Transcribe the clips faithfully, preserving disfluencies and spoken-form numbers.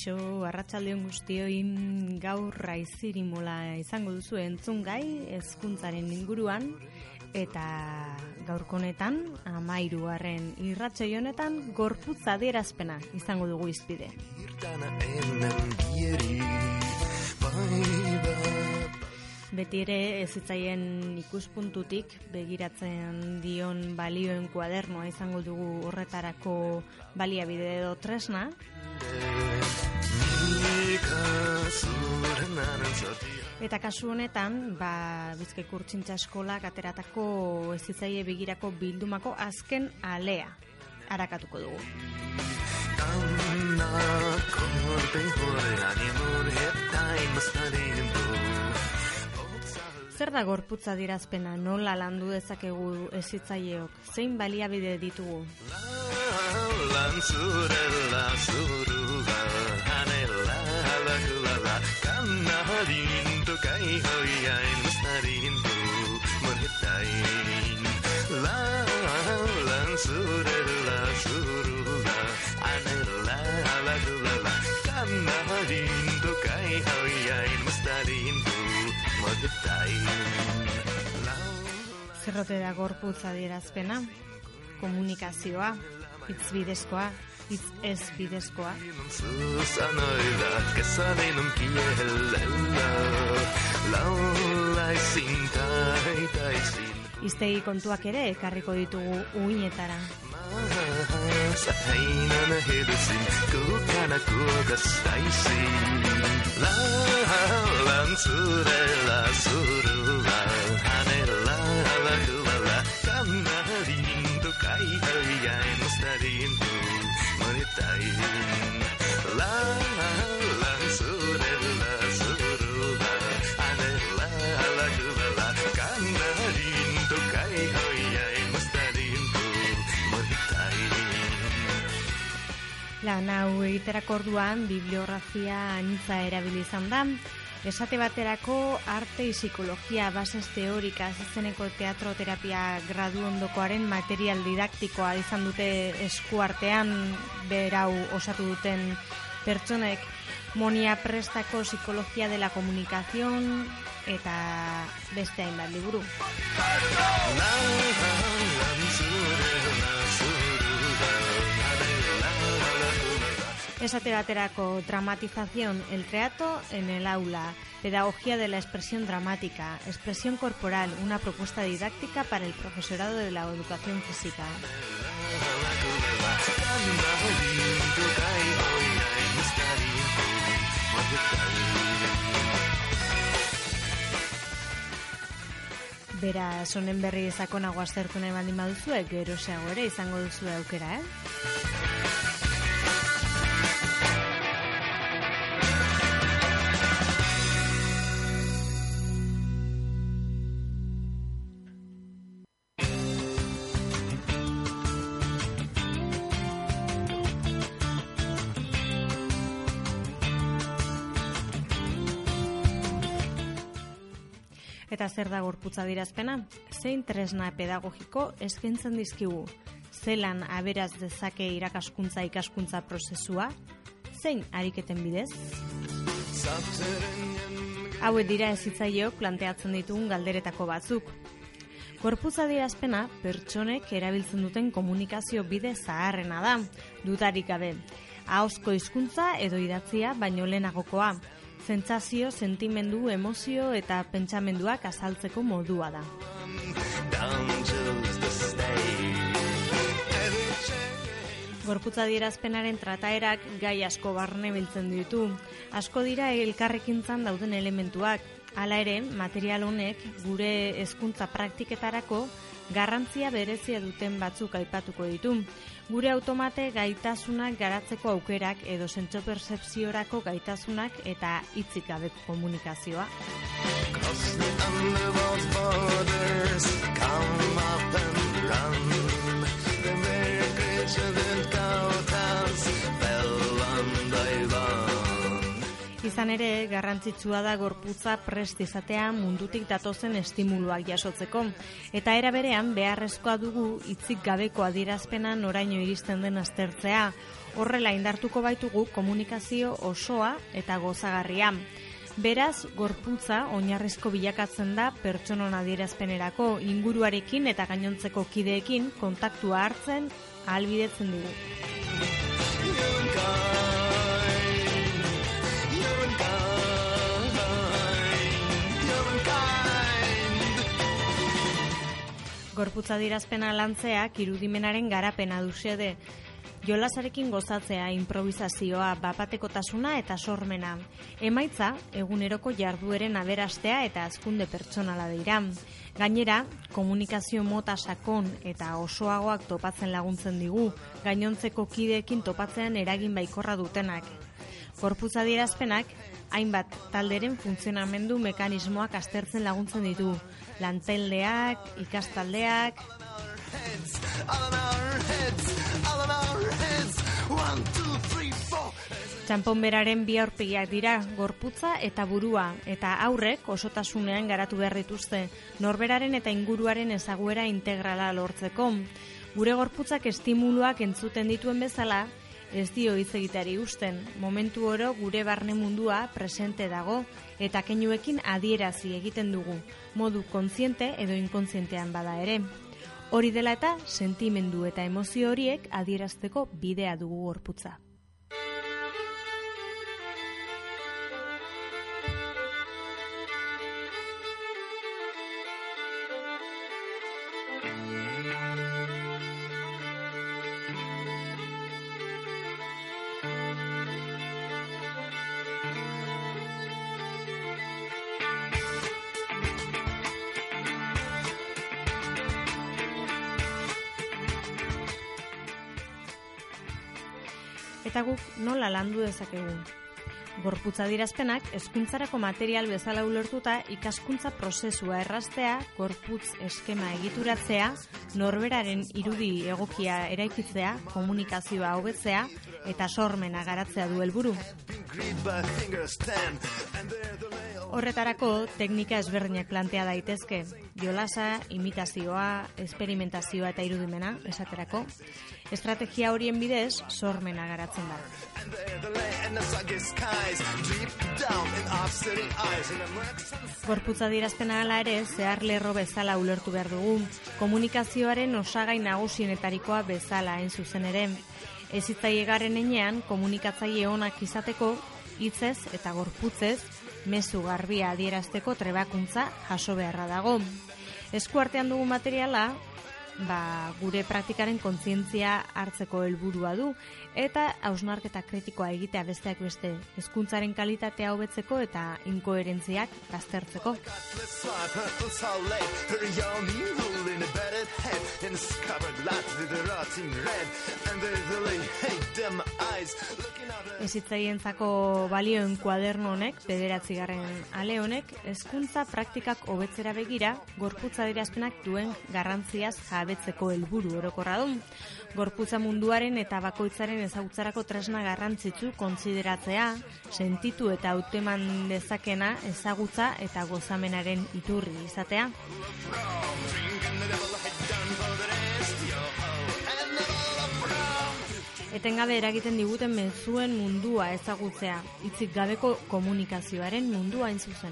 Kaixo, arratsaldeon guztioi, gaur Aizirimola izango duzu entzungai hezkuntzaren inguruan, eta gaurko honetan, hamahirugarren irratsaio honetan, gorputz adierazpena izango dugu hizpide. Beti ere ez hitzaien ikuspuntutik begiratzen dion balioen kuadernoa izango dugu horretarako baliabide edo tresna. Eta kasu honetan, ba, Bizkaiko Urtsintza Eskolak ateratako ez hitzaie begirako bildumako azken alea arakatuko dugu. Zer da gorputz adierazpena, nola landu dezakegu hezitzaileok, zein baliabide ditugu? Zerrote da gorputz adierazpena, komunikazioa, hitz bidezkoa, hitz ez bidezkoa. Hiztegi kontuak ere ekarriko ditugu uinetara. Lan hau egiterako orduan bibliografia anitza erabili izan da. Esate baterako arte y psikologia bases teóricas izeneko teatroterapia gradu ondokoaren material didaktikoa izan dute eskuartean berau osatu duten pertsonek. Monia Prestako psikologia de la comunicación eta beste hainbat liburu. Esate baterako dramatización, el teatro en el aula, pedagogía de la expresión dramática, expresión corporal, una propuesta didáctica para el profesorado de la educación física. Beraz, honen berri sakonago aztertu nahi baldin baduzue, geroxeago ere izango duzu aukera, eh? Eta zer da gorputz adierazpena? Zein tresna pedagogiko eskaintzen dizkigu? Zelan aberaz dezake irakaskuntza ikaskuntza prozesua? Zein ariketen bidez? Hauek dira hezitzaileok planteatzen ditugun galderetako batzuk. Gorputz adierazpena pertsonek erabiltzen duten komunikazio bide zaharrena da, dudarik gabe. Ahozko hizkuntza edo idatzia baino lehenagokoa. Sentsazio, sentimendu, emozio eta pentsamenduak azaltzeko modua da. Gorputz adierazpenaren trataerak gai asko barne biltzen ditu. Asko dira elkarrekintzan dauden elementuak. Hala ere, material honek gure hezkuntza praktiketarako garrantzia berezia duten batzuk aipatuko ditu. Gure automate gaitasunak garatzeko aukerak edo sentso-percepziorako gaitasunak eta hitzik gabeko komunikazioa. Izan ere, garrantzitsua da gorputza prest izatea mundutik datozen estimuluak jasotzeko. Eta era berean, beharrezkoa dugu hitzik gabeko adierazpena noraino iristen den aztertzea. Horrela indartuko baitugu komunikazio osoa eta gozagarria. Beraz, gorputza oinarrizko bilakatzen da pertsonon adierazpenerako inguruarekin eta gainontzeko kideekin kontaktua hartzen ahalbidetzen digu. Gorputza adierazpena lantzeak irudimenaren garapena du xede. Jolasarekin gozatzea, improvisazioa, bapatekotasuna eta sormena. Emaitza, eguneroko jardueren aberastea eta hazkunde pertsonala dira. Gainera, komunikazio mota sakon eta osoagoak topatzen laguntzen digu, gainontzeko kideekin topatzean eragin baikorra dutenak. Gorputza adierazpenak, hainbat talderen funtzionamendu mekanismoak aztertzen laguntzen ditu. Lantaldeak, ikastaldeak... Txanponberaren bi aurpegiak dira, gorputza eta burua, eta aurrek osotasunean garatu behar dituzte, norberaren eta inguruaren ezaguera integrala lortzeko. Gure gorputzak estimuluak entzuten dituen bezala, ez dio hitz egiteari usten. Momentu oro gure barne mundua presente dago, eta keinuekin adierazi egiten dugu, modu kontziente edo inkontzientean bada ere. Hori dela eta sentimendu eta emozio horiek adierazteko bidea dugu gorputza. Eta guk nola landu dezakegu. Gorputza adierazpenak hezkuntzarako material bezala ulertuta ikaskuntza prozesua erraztea, gorputz eskema egituratzea, norberaren irudi egokia eraikitzea, komunikazioa hobetzea eta sormena garatzea du helburu. Horretarako teknika ezberdinak plantea daitezke. Jolasa, imitazioa, esperimentazioa eta irudimena, esaterako. Estrategia horien bidez, sormena garatzen da. Gorputza adierazpena hala ere, zehar lerro bezala ulertu behar dugu. Komunikazioaren osagai nagusienetarikoa bezala hain zuzen ere. Ezitzaile garen enean, komunikatzaile onak izateko, hitzez eta gorputzez, mezu garbia adierazteko trebakuntza jaso beharra dago. Esku artean dugu materiala, ba, gure praktikaren kontzientzia hartzeko helburua du, eta hausnarketa kritikoa egitea besteak beste, hezkuntzaren kalitatea hobetzeko eta inkoherentziak baztertzeko. Hezitzaientzako balioen kuaderno honek, bederatzigarren ale honek, hezkuntza praktikak hobetzera begira, gorputza adierazpenak duen garrantziaz jabetzeko helburu orokorra du. Gorputza munduaren eta bakoitzaren ezagutzarako tresna garrantzitsu kontsideratzea, sentitu eta hauteman dezakena ezagutza eta gozamenaren iturri izatea. Etengabe eragiten diguten mezuen mundua ezagutzea, hitzik gabeko komunikazioaren mundua hain zuzen.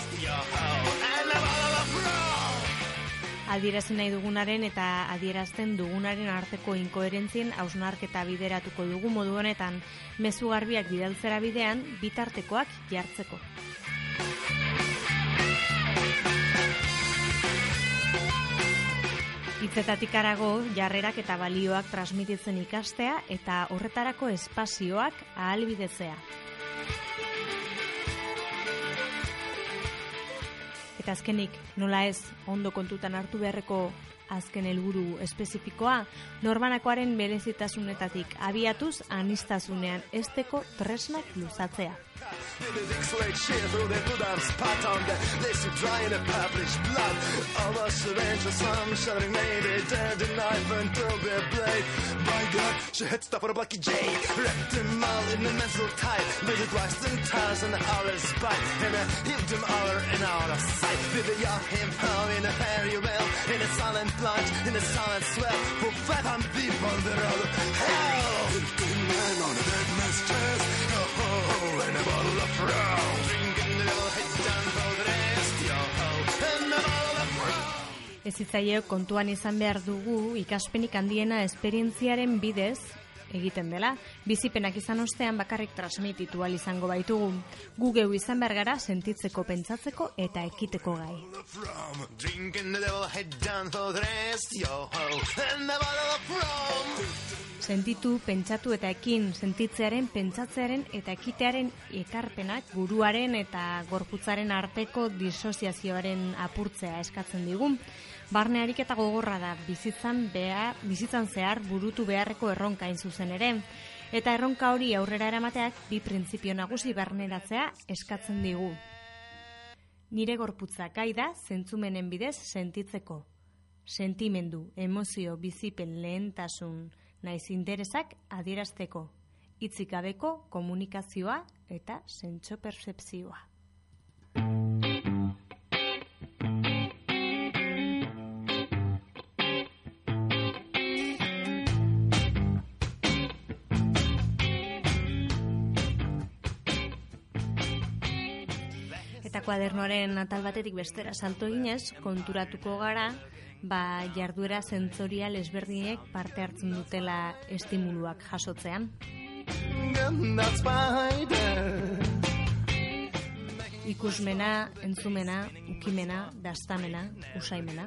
Adierazi nahi dugunaren eta adierazten dugunaren arteko inkoherentzien hausnarketa bideratuko dugu modu honetan, mezu garbiak bidaltzera bidean bitartekoak jartzeko. Hitzetatik harago, jarrerak eta balioak transmititzen ikastea eta horretarako espazioak ahalbidetzea. Eta azkenik, nola ez, ondo kontutan hartu beharreko azken helburu espezifikoa, norbanakoaren berezitasunetatik abiatuz aniztasunean hezteko tresnak luzatzea. In a silent swell for fat on people that are hell. Ez hitzaile kontuan izan behar dugu ikaspenik handiena esperientziaren bidez egiten dela. Bizipenak izan ostean bakarrik transmititu ahal izango baitugu. Gu geu izan behar gara sentitzeko, pentsatzeko eta ekiteko gai. Sentitu, pentsatu eta ekin, sentitzearen, pentsatzearen eta ekitearen ekarpenak buruaren eta gorputzaren arteko disoziazioaren apurtzea eskatzen digu. Barne ariketa gogorra da, bizitzan, behar, bizitzan zehar burutu beharreko erronka hain zuzen ere. Eta erronka hori aurrera eramateak bi printzipio nagusi barneratzea eskatzen digu. Nire gorputza gai da zentzumenen bidez sentitzeko. Sentimendu, emozio, bizipen, lehentasun, naiz interesak adierazteko. Hitzik gabeko komunikazioa eta sentso pertzepzioa. Eta kuadernoaren atal batetik bestera salto eginez, konturatuko gara, ba, jarduera zentzorial ezberdinek parte hartzen dutela estimuluak jasotzean. Ikusmena, entzumena, ukimena, daztamena, usaimena.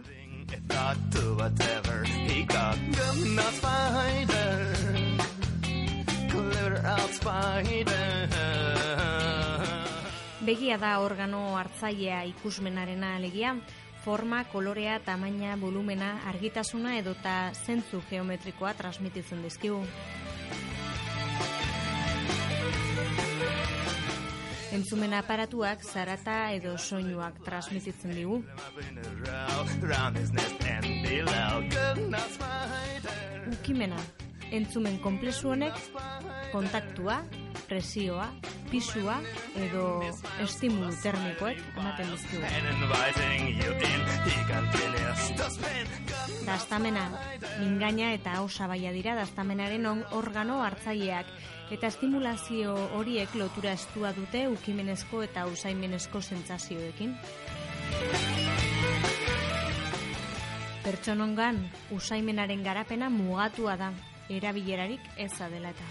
Begia da organo hartzailea ikusmenarena alegia, forma, kolorea, tamaina, volumena, argitasuna edota zentzu geometrikoa transmititzen dizkigu. Entzumen aparatuak zarata edo soinuak transmititzen digu. Ukimena, entzumen konplexu honek kontaktua, presioa, pisua edo estimulu termikoek ematen dizkigu. Daztamena, mingaina eta osabaia dira daztamenaren organo hartzaileak eta estimulazio horiek lotura estua dute ukimenezko eta usaimenezko sentsazioekin. Pertsonongan usaimenaren garapena mugatua da, erabilerarik eza dela eta.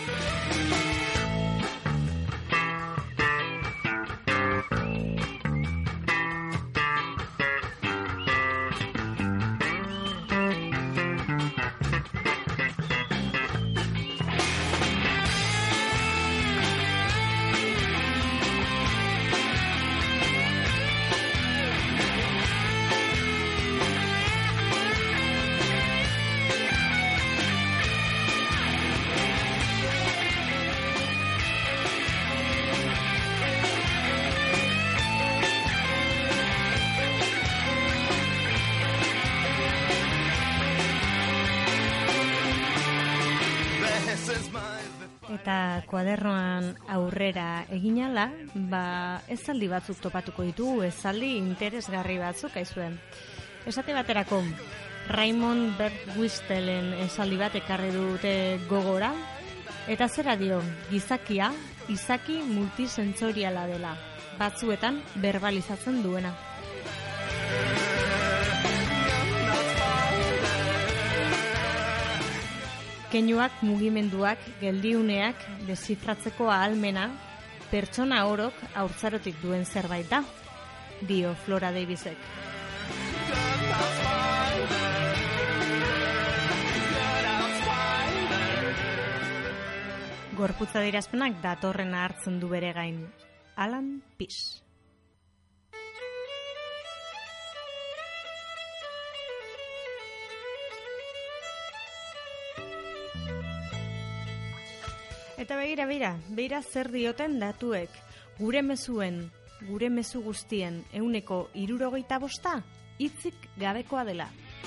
Eta kuadernoan aurrera eginala, ba, ezaldi batzuk topatuko ditugu, ezaldi interesgarri batzuk aizuen. Esate baterako, Raymond Bergwistelen ezaldi bat ekarri dute gogora, eta zera dio, gizakia, izaki multisentsoriala dela, batzuetan verbalizatzen duena. Keinuak, mugimenduak, geldiuneak, deszifratzeko ahalmena, pertsona orok haurtzarotik duen zerbait da, dio Flora Davisek. Gorputza adierazpenak datorrena hartzen du bere gain. Alan Pease. Eta begira, begira, begira zer dioten datuek. Gure mezuen, gure mezu guztien, ehuneko hirurogeita bosta, hitzik gabekoa dela.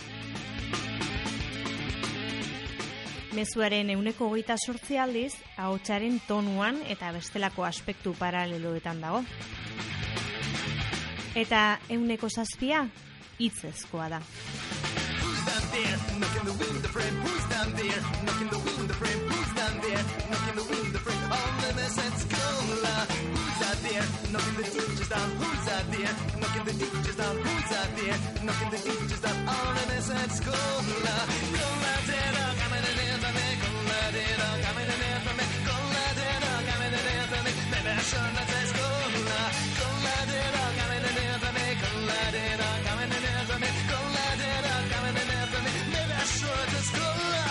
Mezuaren ehuneko hogeita zortzi aldiz, ahotsaren tonuan eta bestelako aspektu paraleloetan dago. Eta ehuneko zazpia, hitzezkoa da. who's down there? Knocking the window frame, who's down there? Knocking the window frame, who's down there? Knocking the window frame, all in the sense cola. Who's out there? Knocking the teachers down, who's out there? Knocking the teachers down, who's out there? Knocking the teachers down, all in the sense cola. Cola, data, coming in for me, cola, data, coming in for me, cola, data, coming in for me, maybe I should not say cola. Cola, data, coming in for me, cola, data, coming in for me, cola, data, coming in for me, maybe I should just cola.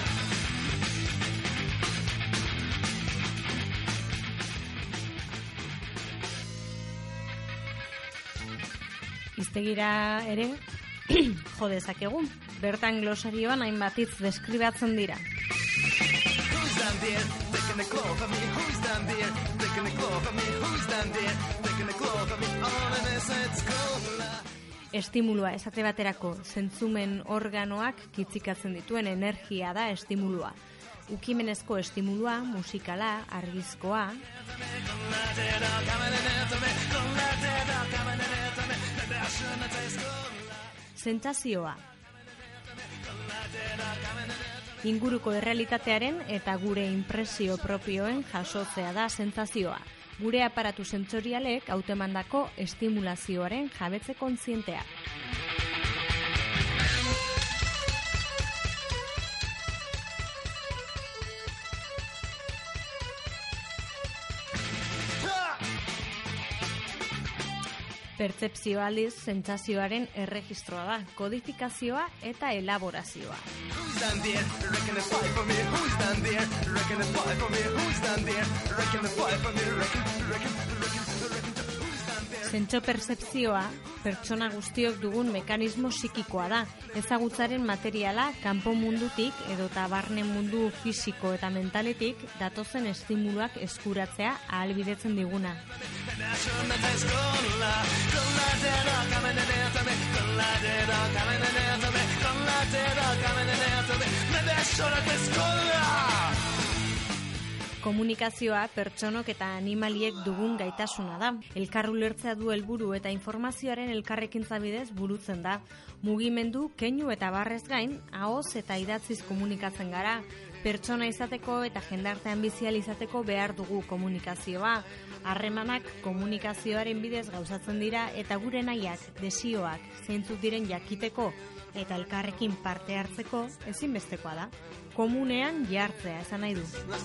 Iztegira ere, jo dezakegu, bertan glosarioan hainbat hitz deskribatzen dira. Who's down there? Taking the claw for me. Who's down there? Taking the claw for me. Who's down there? Taking the claw for me. All in this it's cola. Estimulua, esate baterako, zentzumen organoak kitzikatzen dituen energia da estimulua. Ukimenezko estimulua, musikala, argizkoa. Sentsazioa. Inguruko errealitatearen eta gure inpresio propioen jasotzea da sentsazioa. Gure aparatu sentsorialek hautemandako estimulazioaren jabetze kontzientea. Pertzepzioa aldiz sentsazioaren erregistroa da, kodifikazioa eta elaborazioa. Sentsio pertzepzioa pertsona guztiok dugun mekanismo psikikoa da, ezagutzaren materiala kanpo mundutik edota barne mundu fisiko eta mentaletik datozen estimuluak eskuratzea ahalbidetzen diguna. Komunikazioa pertsonok eta animaliek dugun gaitasuna da. Elkar ulertzea du helburu eta informazioaren elkarrekintza bidez burutzen da. Mugimendu, keinu eta barrez gain, ahoz eta idatziz komunikatzen gara. Pertsona izateko eta jendartean bizial izateko behar dugu komunikazioa. Harremanak komunikazioaren bidez gauzatzen dira eta gure nahiak, desioak, zeintzuk diren jakiteko eta elkarrekin parte hartzeko ezinbestekoa da. Komunean jartzea esan nahi du.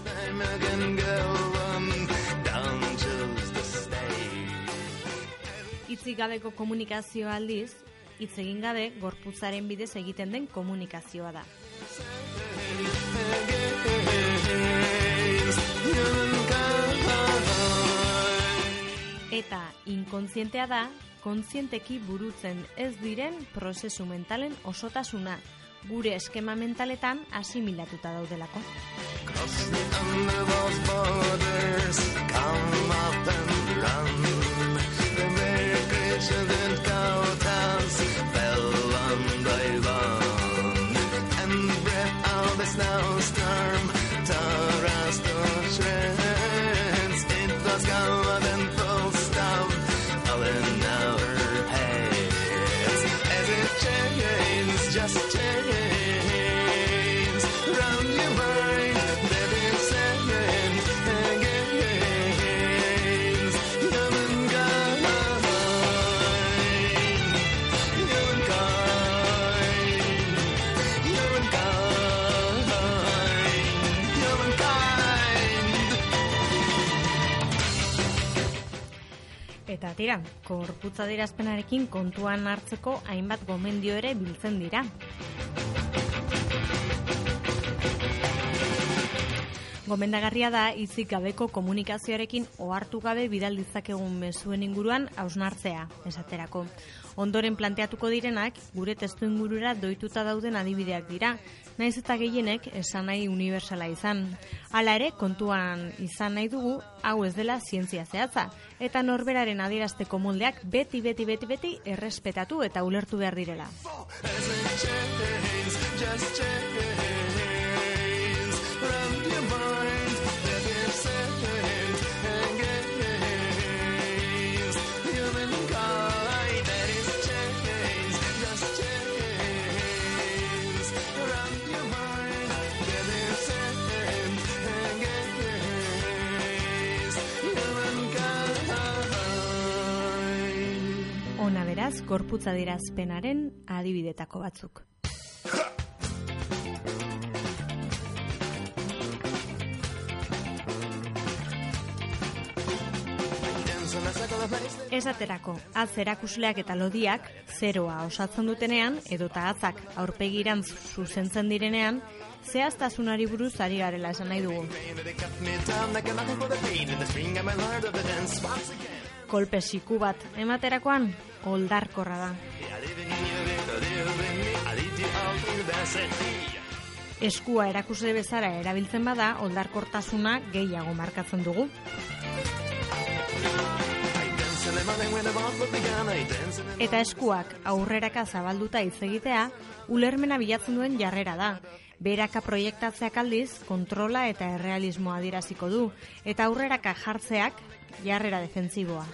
Hitzik gabeko komunikazio aldiz, hitz egin gabe gorputzaren bidez egiten den komunikazioa da. Eta inkontzientea da, kontzienteki burutzen ez diren prozesu mentalen osotasuna, gure eskema mentaletan asimilatuta daudelako. Eta tira, gorputz adierazpenarekin kontuan hartzeko hainbat gomendio ere biltzen dira. Gomendagarria da hitzik gabeko komunikazioarekin ohartu gabe bidal ditzakegun mezuen inguruan hausnartzea, esaterako. Ondoren planteatuko direnak gure testuingurura doituta dauden adibideak dira, naiz eta gehienek esan nahi unibertsala izan. Hala ere, kontuan izan nahi dugu, hau ez dela zientzia zehatza, eta norberaren adierazteko moldeak beti, beti, beti, beti errespetatu eta ulertu behar direla. Ona beraz, gorputz adierazpenaren adibidetako batzuk. Esaterako, atz erakusleak eta lodiak zeroa osatzen dutenean edota atzak aurpegirantz zuzentzen direnean, zehaztasunari buruz ari garela esan nahi dugu. Kolpe siku bat ematerakoan, oldarkorra da. Eskua erakusle bezala erabiltzen bada, oldarkortasuna gehiago markatzen dugu. Eta eskuak aurreraka zabalduta hitz egitea, ulermena bilatzen duen jarrera da. Beraka proiektatzeak aldiz, kontrola eta errealismoa adieraziko du, eta aurreraka jartzeak jarrera defentsiboa.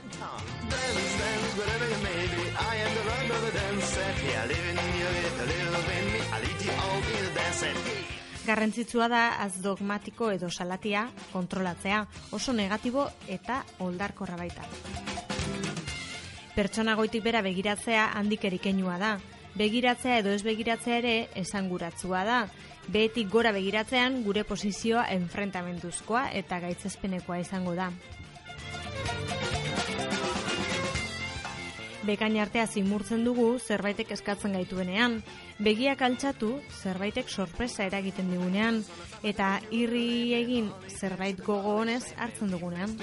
Garrantzitsua da az dogmatiko edo salatia kontrolatzea, oso negatibo eta oldarkorra baita. Pertsona goitik bera begiratzea handik erikeinua da. Begiratzea edo ez begiratzea ere esanguratsua da. Behetik gora begiratzean gure posizioa enfrentamentuzkoa eta gaitzespenekoa izango da. Bekain artea zimurtzen dugu zerbaitek eskatzen gaituenean, begiak altxatu zerbaitek sorpresa eragiten digunean, eta irri egin zerbait gogo honez hartzen dugunean.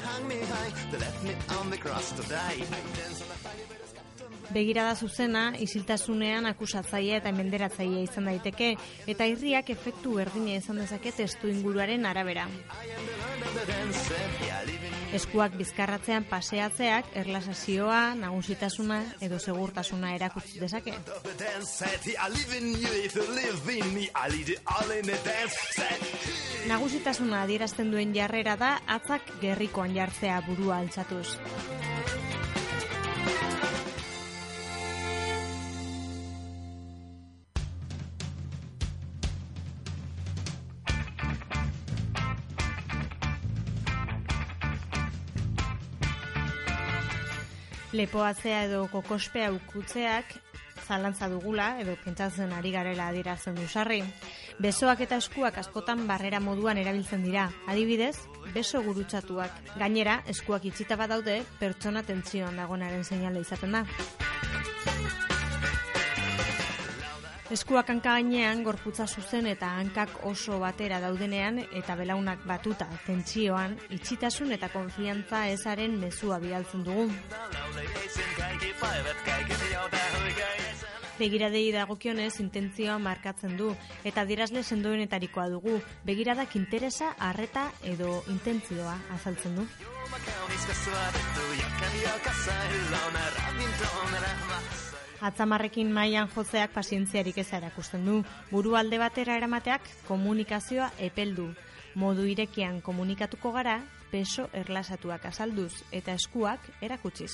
Begirada zuzena, isiltasunean akusatzailea eta menderatzailea izan daiteke, eta irriak efektu berdina izan dezake testu inguruaren arabera. Eskuak bizkarratzean paseatzeak erlasazioa, nagusitasuna edo segurtasuna erakutsi dezake. Nagusitasuna adierazten duen jarrera da atzak gerrikoan jartzea burua altxatuz. Lepoatzea edo kokospea ukutzeak zalantza dugula edo pentsatzen ari garela adierazten du sarri. Besoak eta eskuak askotan barrera moduan erabiltzen dira. Adibidez, beso gurutzatuak. Gainera, eskuak itxita badaude, pertsona tentsioan dagoenaren seinale izaten da. Eskuak hanka gainean gorputza zuzen eta hankak oso batera daudenean eta belaunak batuta tentsioan, itxitasun eta konfiantza ezaren mezua bidaltzen dugu. Begiradei dagokionez intentzioa markatzen du eta adierazle sendoenetarikoa dugu. Begiradak interesa, arreta edo intentzioa azaltzen du. Atzamarrekin mailan jotzeak pazientziarik eza erakusten du. Buru alde batera eramateak komunikazioa epeldu. Modu irekian komunikatuko gara, beso erlasatuak azalduz eta eskuak erakutsiz.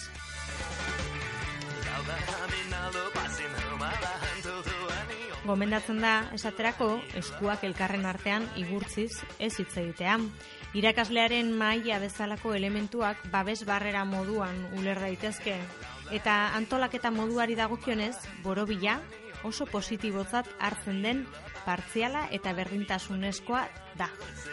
Gomendatzen da, esaterako, eskuak elkarren artean igurtziz ez hitz egitea. Irakaslearen maila bezalako elementuak babes barrera moduan uler daitezke. Eta antolaketa moduari dagokionez, borobila oso positibotzat hartzen den partziala eta berdintasunezkoa da.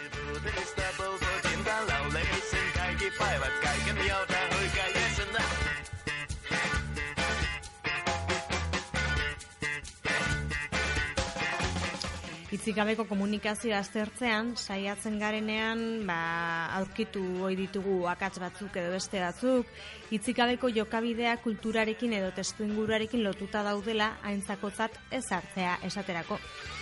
Hitzikabeko komunikazioa aztertzean, saiatzen garenean, ba, aurkitu ohi ditugu akats batzuk edo beste batzuk, hitzikabeko jokabidea kulturarekin edo testuinguruarekin lotuta daudela aintzakotzat ez hartzea esaterako.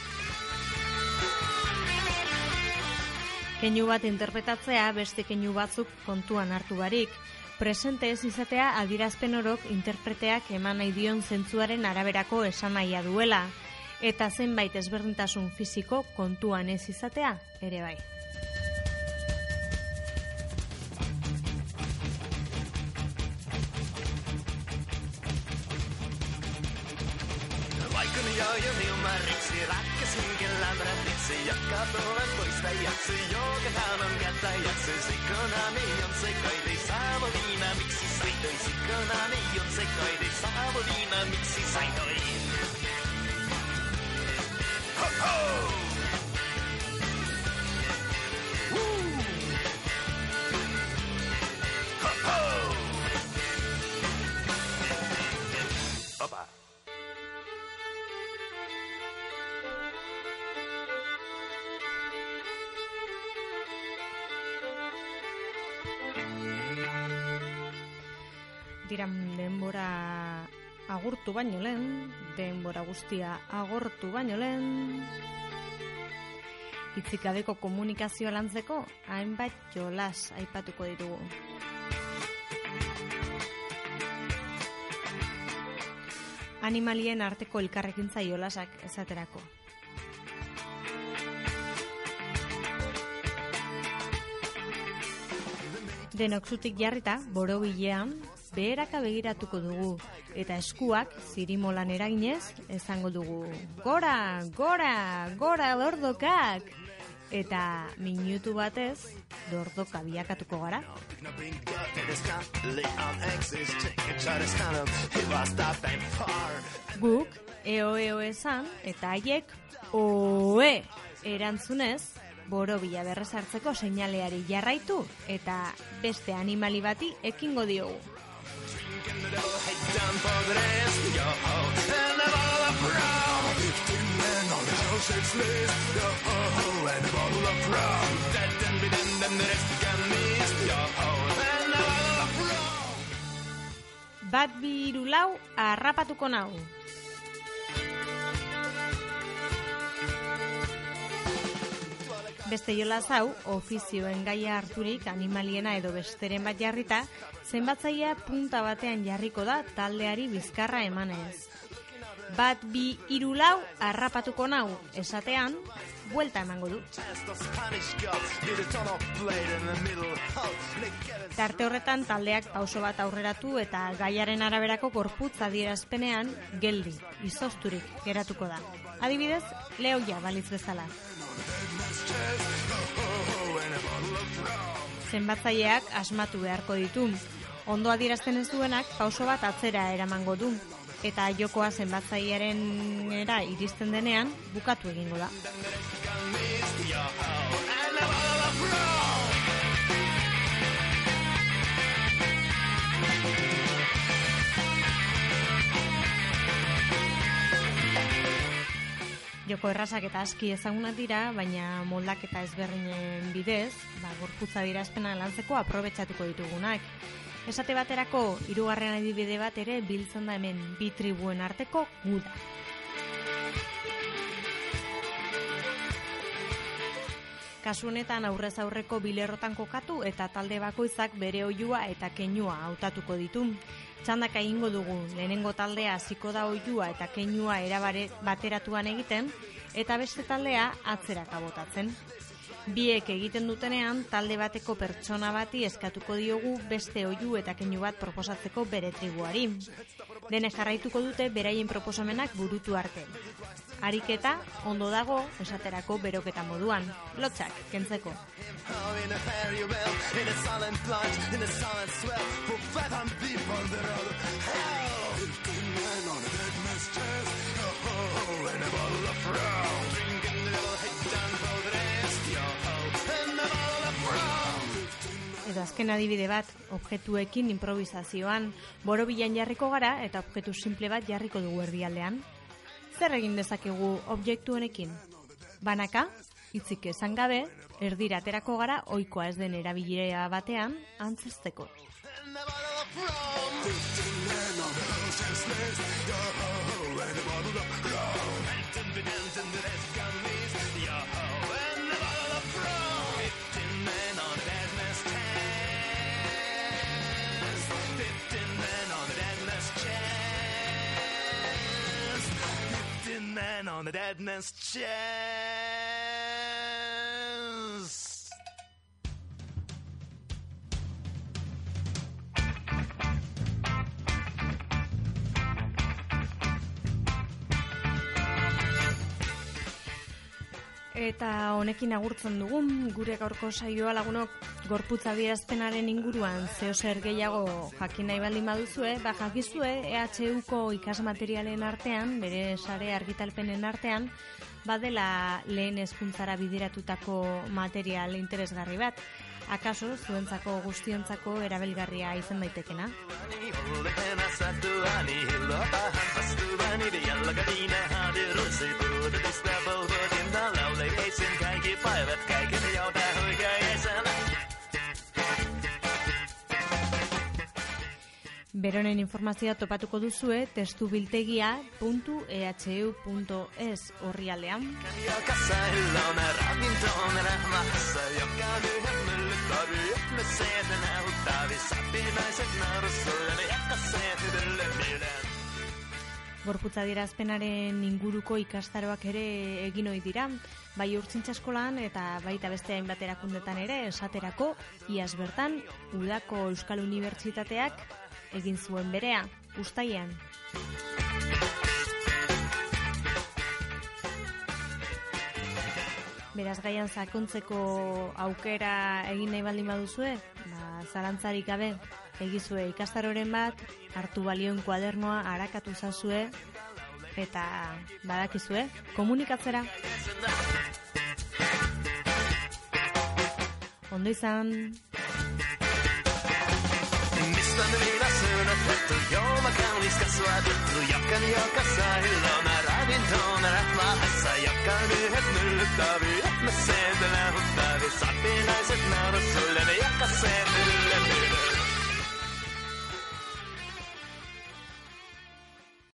Keinu bat interpretatzea beste keinu batzuk kontuan hartu barik. Presente ez izatea adierazpen orok interpreteak eman nahi dion zentzuaren araberako esanahia duela. Eta zenbait ezberdintasun fisiko kontuan ez izatea ere bai. 界でサボリーなミキシサイドインホッホー Diran denbora agurtu baino lehen, denbora guztia agortu baino lehen, hitzik gabeko komunikazioa lantzeko hainbat jolas aipatuko ditugu. Animalien arteko elkarrekintza jolasak esaterako. Denok zutik jarrita, borobilean, beheraka begiratuko dugu, eta eskuak zirimolan eraginez esango dugu gora, gora, gora lordokak! Eta minutu batez dordoka biakatuko gara. Guk eo eo esan eta haiek oe erantzunez borobila berrezartzeko seinaleari jarraitu eta beste animali bati ekingo diogu. Bat bi hiru lau harrapatuko nau. Beste jolas hau, ofizioen gaia harturik animaliena edo besteren bat jarrita, zenbatzailea punta batean jarriko da taldeari bizkarra emanez. Bat bi hiru lau harrapatuko nau esatean, buelta emango du. Tarte horretan taldeak pauso bat aurreratu eta gaiaren araberako gorputz adierazpenean geldi, izozturik geratuko da. Adibidez, lehoia balitz bezala. Zenbatzaileak asmatu beharko ditu. Ondo adierazten ez duenak pauso bat atzera eramango du. Eta jokoa zenbatzailearen era iristen denean bukatu egingo da. Joko errazak eta aski ezagunak dira, baina moldaketa ezberdinen bidez, ba, gorputza adierazpena lantzeko aprobetxatuko ditugunak. Esate baterako, hirugarren adibide bat ere biltzen da hemen bi tribuen arteko guda. Kasu honetan aurrez aurreko bilerrotan kokatu eta talde bakoitzak bere oihua eta keinua hautatuko ditu. Txandaka egingo dugu, lehenengo taldea hasiko da oihua eta keinua erabare bateratuan egiten, eta beste taldea atzeraka botatzen. Biek egiten dutenean, talde bateko pertsona bati eskatuko diogu beste oihu eta keinu bat proposatzeko bere tribuari. Denek jarraituko dute beraien proposamenak burutu arte. Ariketa ondo dago esaterako beroketa moduan, lotxak kentzeko. Edo azken adibide bat, objektuekin improvisazioan, borobilan jarriko gara eta objektu simple bat jarriko dugu erdialdean. Zer egin dezakegu objektu honekin? Banaka, hitzik esan gabe, erdira aterako gara ohikoa ez den erabilera batean antzesteko. On the deadness chest. Eta honekin agurtzen dugun gure gaurko saioa lagunok, Gorputz adierazpenaren inguruan zeozer gehiago jakin nahi baldin baduzue, ba jakizue E H Uko ikasmaterialen artean, bere sare argitalpenen artean, badela lehen hezkuntzara bideratutako material interesgarri bat. Akaso zuentzako guztiontzako erabilgarria izan daitekena. Beronen informazioa topatuko duzue testubiltegia puntu e h u puntu es orrialdean. Gorputz adierazpenaren inguruko ikastaroak ere egin ohi dira, bai Urtzintza eskolan eta baita beste hainbat erakundetan ere, esaterako iaz bertan Udako Euskal Unibertsitateak egin zuen berea, uztailean. Beraz gaian sakontzeko aukera egin nahi baldin baduzue, ba, zalantzarik gabe egizue ikastaroren bat, hartu balioen kuadernoa arakatu zazue, eta badakizue, komunikatzera. Ondo izan! Yo